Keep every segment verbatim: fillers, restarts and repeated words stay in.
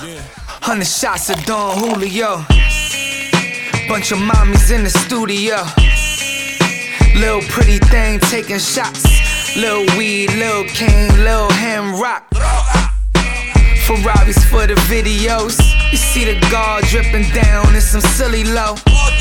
Hundred shots of Don Julio. Bunch of mommies in the studio. Little pretty thing taking shots. Lil weed, lil cane, lil ham rock. Ferraris for the videos. You see the guard dripping down in some silly low.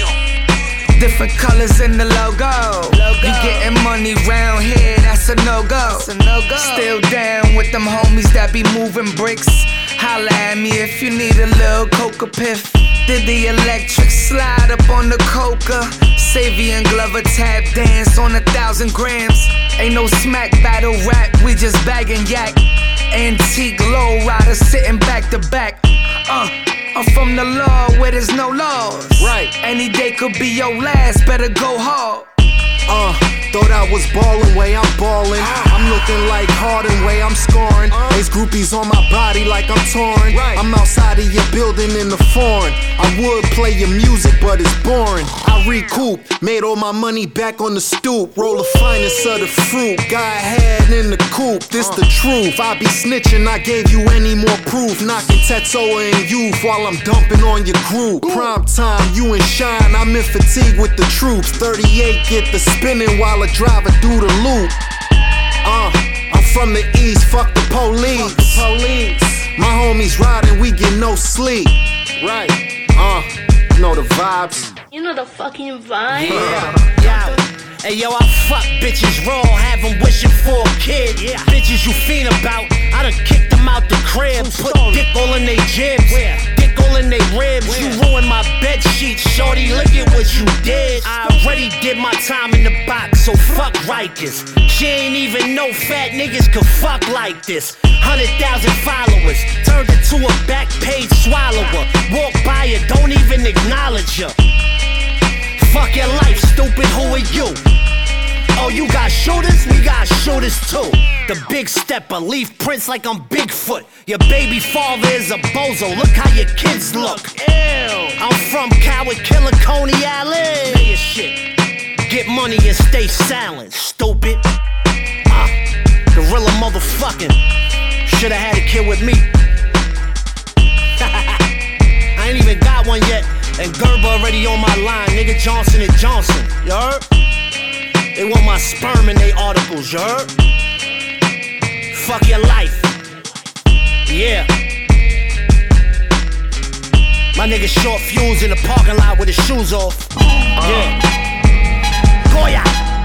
Different colors in the logo. You getting money round here, that's a no-go. Still down with them homies that be moving bricks. Holla at me if you need a little coca piff. Did the electric slide up on the coca. Savvy and Glover tap dance on a thousand grams. Ain't no smack battle rap, we just bagging yak. Antique low rider sitting back to back. Uh, I'm from the law where there's no laws. Right. Any day could be your last, better go hard. Uh, thought I was ballin' way I'm ballin'. I'm looking like Harden way I'm scoring. Ace groupies on my body like I'm torn. I'm outside of your building in the foreign. I would play your music, but it's boring. I recoup, made all my money back on the stoop. Roll the finest of the fruit, got head in the coupe. This the truth, I be snitching, I gave you any more proof. Knocking Tetsuo in youth while I'm dumping on your group. Prime time, you and Shine, I'm in fatigue with the troops. thirty-eight get the spinning while a driver do the loop. Uh, I'm from the east, fuck the police. Fuck the police. My homies riding, we get no sleep. Right, uh, you know the vibes. You know the fucking vibe. Yeah, yeah. Hey yo, I fuck bitches raw, have them wishing for a kid. Yeah. Bitches you fiend about, I done kicked them out the crib. Put dick all in they jibs, Where? dick all in they ribs. Where? You ruined my bed sheets, shorty, look at what you did. I already did my time in the box, so fuck Rikers. She ain't even know fat niggas could fuck like this. Hundred thousand followers, turned into a back page swallower. Walk by her, don't even acknowledge her. Fuck your life, stupid, who are you? Oh, you got shooters? We got shooters too. The big stepper, leave prints like I'm Bigfoot. Your baby father is a bozo, look how your kids look. Ew. I'm from Coward Killer, Coney Island. Say your shit. Get money and stay silent, stupid. Uh, gorilla motherfucking. Shoulda had a kid with me. I ain't even got one yet. And Gerber already on my line, nigga. Johnson and Johnson, you heard? They want my sperm in they articles, you heard? Fuck your life. Yeah. My nigga short fuse in the parking lot with his shoes off. Yeah. Goya.